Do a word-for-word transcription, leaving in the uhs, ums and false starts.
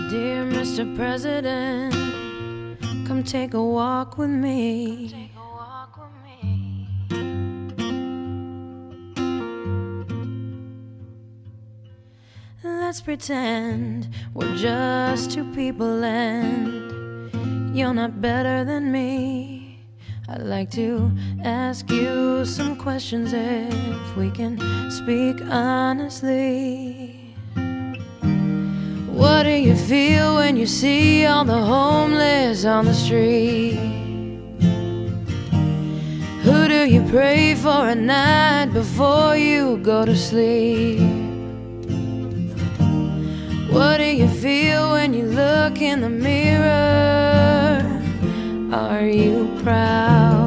Dear Mister President, come take a walk with me. Let's pretend we're just two people and you're not better than me. I'd like to ask you some questions if we can speak honestly. What do you feel when you see all the homeless on the street? Who do you pray for at night before you go to sleep? What do you feel when you look in the mirror? Are you proud?